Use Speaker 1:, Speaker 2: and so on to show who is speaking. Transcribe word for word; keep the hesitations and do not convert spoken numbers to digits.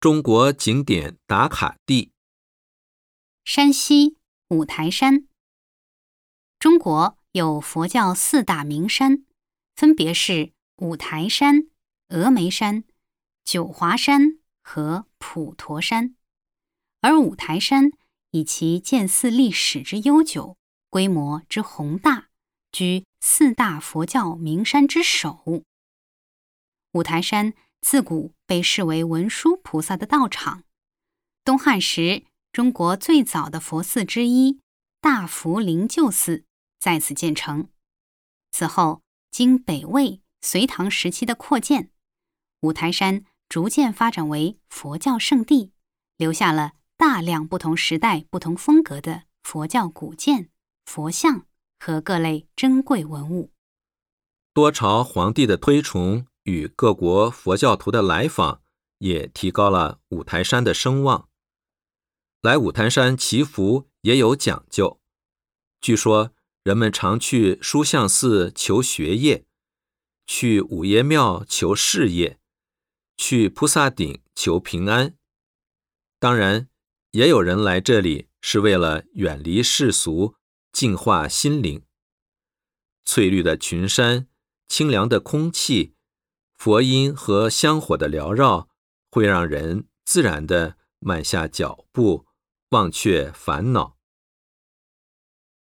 Speaker 1: 中国景点打卡地。
Speaker 2: 山西五台山。中国有佛教四大名山，分别是五台山、峨眉山、九华山和普陀山。而五台山以其建寺历史之悠久，规模之宏大，居四大佛教名山之首。五台山自古被视为文殊菩萨的道场，东汉时中国最早的佛寺之一大福灵鹫寺在此建成。此后经北魏、隋唐时期的扩建，五台山逐渐发展为佛教圣地，留下了大量不同时代、不同风格的佛教古建、佛像和各类珍贵文物。
Speaker 1: 多朝皇帝的推崇与各国佛教徒的来访，也提高了五台山的声望。来五台山祈福也有讲究，据说人们常去书相寺求学业，去五爷庙求事业，去菩萨顶求平安。当然，也有人来这里是为了远离世俗，净化心灵。翠绿的群山，清凉的空气，佛音和香火的缭绕，会让人自然地慢下脚步，忘却烦恼。